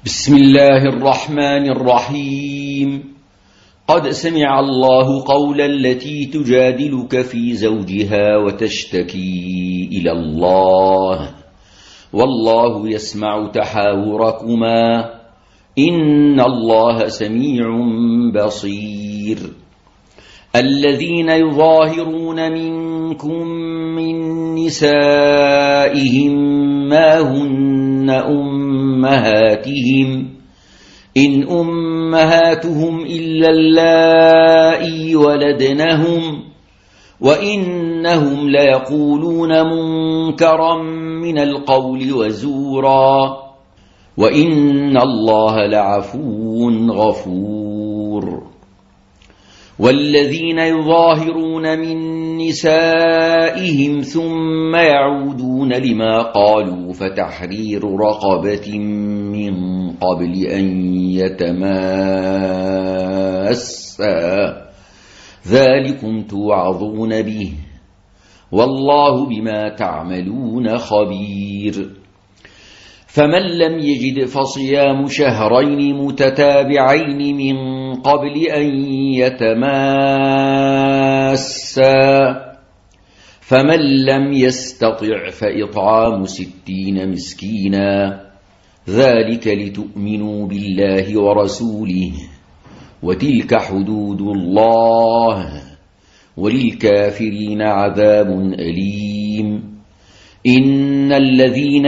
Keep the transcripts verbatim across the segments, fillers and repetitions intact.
بسم الله الرحمن الرحيم. قد سمع الله قول التي تجادلك في زوجها وتشتكي إلى الله والله يسمع تحاوركما إن الله سميع بصير. الذين يظاهرون منكم من نسائهم ما هن أمهاتهم إن أمهاتهم إلا اللائي ولدنهم وإنهم ليقولون منكرا من القول وزورا وإن الله لعفو غفور. والذين يظاهرون من نسائهم ثم يعودون لما قالوا فتحرير رقبة من قبل أن يتماسا ذلكم توعظون به والله بما تعملون خبير. فمن لم يجد فصيام شهرين متتابعين من قبل أن يتماسا فمن لم يستطع فإطعام ستين مسكينا ذلك لتؤمنوا بالله ورسوله وتلك حدود الله وللكافرين عذاب أليم. إن الذين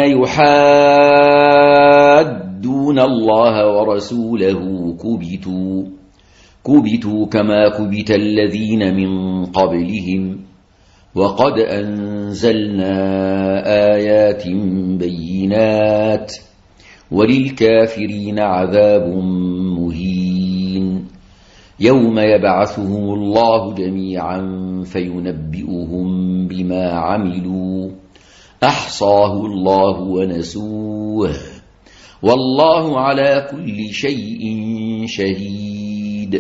يحادون الله ورسوله كبتوا كبتوا كما كبت الذين من قبلهم وقد أنزلنا آيات بينات وللكافرين عذاب مهين. يوم يبعثهم الله جميعا فينبئهم بما عملوا أحصاه الله ونسوه والله على كل شيء شهيد.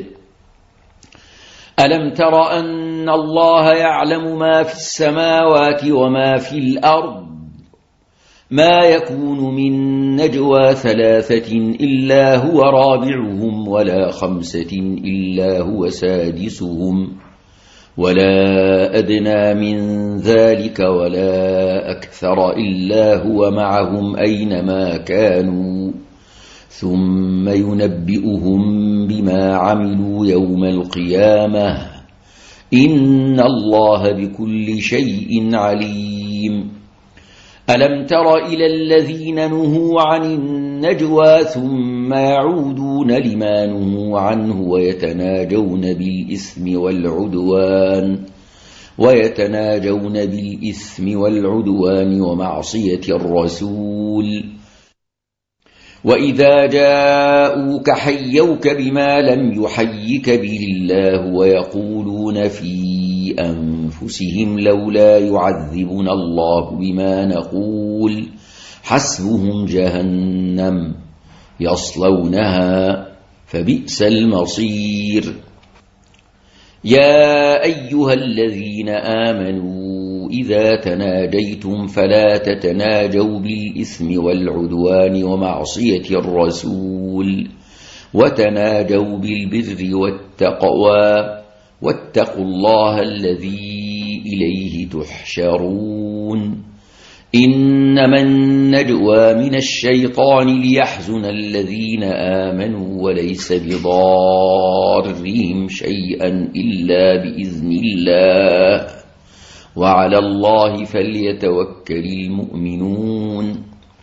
ألم تر أن الله يعلم ما في السماوات وما في الأرض ما يكون من نجوى ثلاثة إلا هو رابعهم ولا خمسة إلا هو سادسهم ولا أدنى من ذلك ولا أكثر إلا هو معهم أينما كانوا ثم ينبئهم بما عملوا يوم القيامة إن الله بكل شيء عليم. ألم تر إلى الذين نهوا عن النجوى ثم يعودون لما نهوا عنه ويتناجون بالإثم والعدوان ويتناجون بالإثم والعدوان ومعصية الرسول وإذا جاءوك حيوك بما لم يحيك به الله ويقولون في أنفسهم لولا يعذبنا الله بما نقول حسبهم جهنم يصلونها فبئس المصير. يا أيها الذين آمنوا إذا تناجيتم فلا تتناجوا بالإثم والعدوان ومعصية الرسول وتناجوا بالبر والتقوى واتقوا الله الذي إليه تحشرون. إنما النجوى من الشيطان ليحزن الذين آمنوا وليس بضارهم شيئا إلا بإذن الله وعلى الله فليتوكل المؤمنون.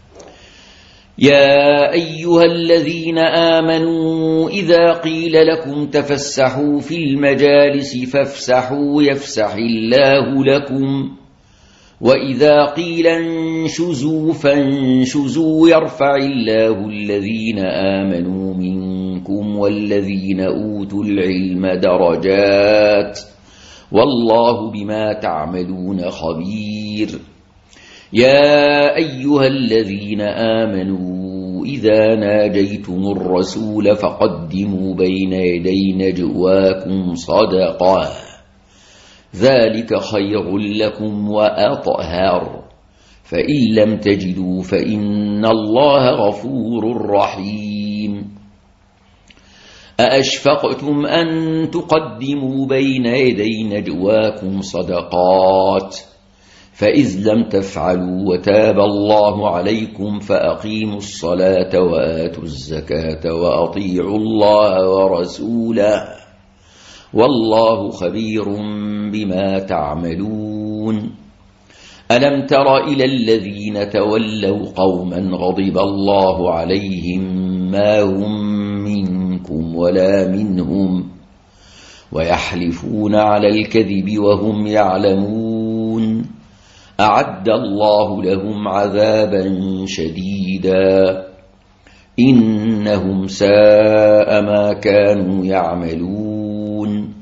يا أيها الذين آمنوا إذا قيل لكم تفسحوا في المجالس فافسحوا يفسح الله لكم وإذا قيل انشزوا فانشزوا يرفع الله الذين آمنوا منكم والذين أوتوا العلم درجات والله بما تعملون خبير. يا أيها الذين آمنوا إذا ناجيتم الرسول فقدموا بين يدي نجواكم صدقة ذلك خير لكم وأطهر فإن لم تجدوا فإن الله غفور رحيم أأشفقتم أن تقدموا بين يدي نجواكم صدقات فإذ لم تفعلوا وتاب الله عليكم فأقيموا الصلاة وآتوا الزكاة وأطيعوا الله ورسوله والله خبير بما تعملون ألم تر إلى الذين تولوا قوما غضب الله عليهم ما هم منكم ولا منهم ويحلفون على الكذب وهم يعلمون أعد الله لهم عذابا شديدا إنهم ساء ما كانوا يعملون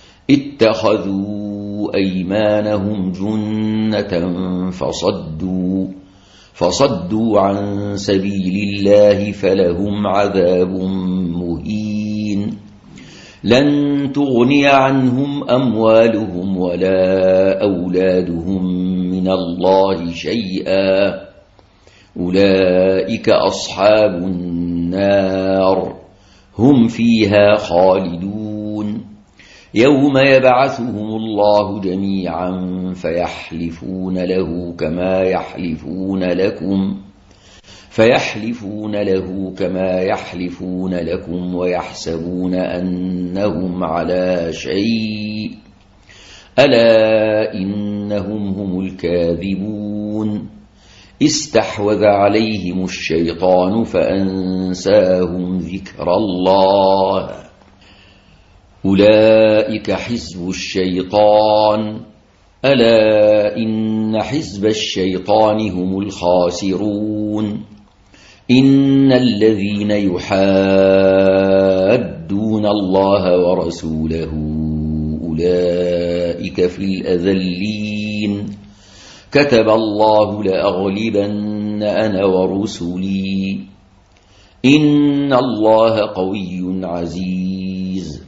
اتخذوا أيمانهم جنة فصدوا فصدوا عن سبيل الله فلهم عذاب مهين لن تغني عنهم أموالهم ولا أولادهم من الله شيئا أولئك أصحاب النار هم فيها خالدون يوم يبعثهم الله جميعا فيحلفون له كما يحلفون لكم فيحلفون له كما يحلفون لكم ويحسبون أنهم على شيء ألا إنهم هم الكاذبون استحوذ عليهم الشيطان فأنساهم ذكر الله أولئك حزب الشيطان ألا إن حزب الشيطان هم الخاسرون إن الذين يحادون الله ورسوله أولئك في الأذلين كتب الله لأغلبن أنا ورسلي إن الله قوي عزيز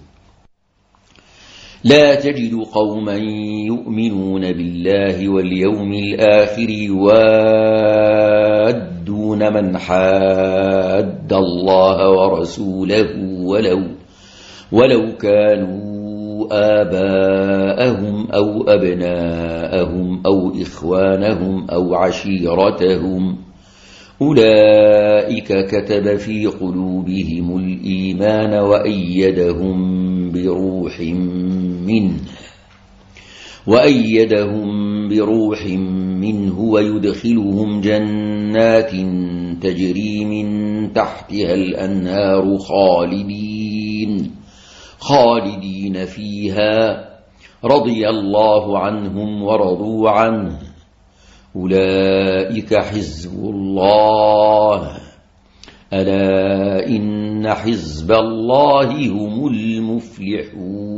لا تجد قوما يؤمنون بالله واليوم الآخر يوادون من حاد الله ورسوله ولو, ولو كانوا آباءهم أو أبناءهم أو إخوانهم أو عشيرتهم أولئك كتب في قلوبهم الإيمان وأيدهم بروح منه وأيدهم بروح منه ويدخلهم جنات تجري من تحتها الأنهار خالدين خالدين فيها رضي الله عنهم ورضوا عنه أولئك حزب الله ألا إن حزب الله هم المفلحون